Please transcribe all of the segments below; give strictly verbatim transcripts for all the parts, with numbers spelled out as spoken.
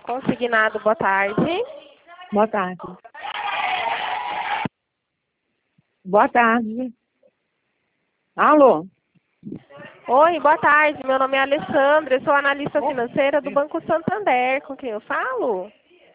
Consignado, boa tarde. Boa tarde. Boa tarde. Alô? Oi, boa tarde. Meu nome é Alessandra, eu sou analista financeira do Banco Santander. Com quem eu falo?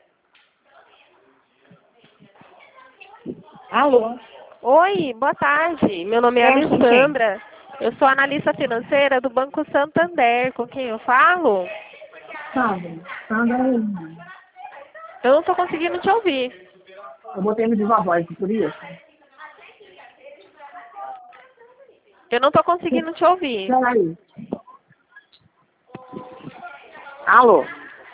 Alô? Oi, boa tarde. Meu nome é É, com quem? Alessandra, eu sou analista financeira do Banco Santander. Com quem eu falo? Sandra. Sandra Eu não estou conseguindo te ouvir. Eu botei no viva voz, por isso. Eu não estou conseguindo te ouvir. Peraí. Alô?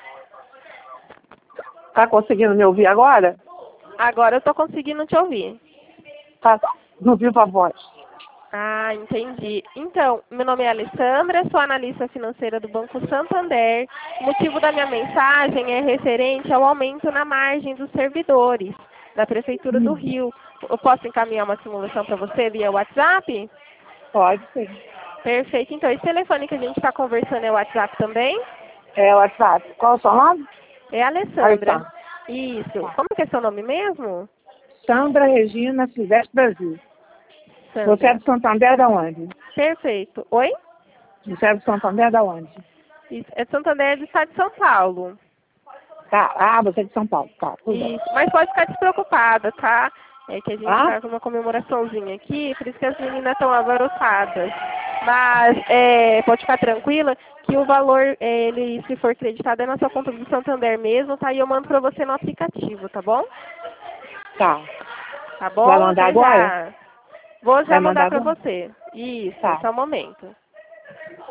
Tá conseguindo me ouvir agora? Agora eu estou conseguindo te ouvir. Tá no viva voz. Ah, entendi. Então, meu nome é Alessandra, sou analista financeira do Banco Santander. O motivo da minha mensagem é referente ao aumento na margem dos servidores da Prefeitura do Rio. Eu posso encaminhar uma simulação para você via WhatsApp? Pode ser. Perfeito. Então, esse telefone que a gente está conversando é o WhatsApp também? É o WhatsApp. Qual é o seu nome? É a Alessandra. Tá. Isso. Como que é seu nome mesmo? Sandra Regina Silvestre Brasil. Você é Sandra. do Santander da onde? Perfeito. Oi? Você é do Santander da onde? Isso. É Santander do estado de São Paulo. Tá. Ah, você é de São Paulo. Tá, tudo bem. Isso, mas pode ficar despreocupada, tá? É que a gente Ah? tá com uma comemoraçãozinha aqui, por isso que as meninas estão alvoroçadas. Mas é, pode ficar tranquila que o valor, é, ele, se for creditado, é na sua conta do Santander mesmo, tá? E eu mando pra você no aplicativo, tá bom? Tá. Tá Vai bom? mandar Já agora? já. Vou já Vai mandar mandar pra agora? você. Isso, Tá. só um momento.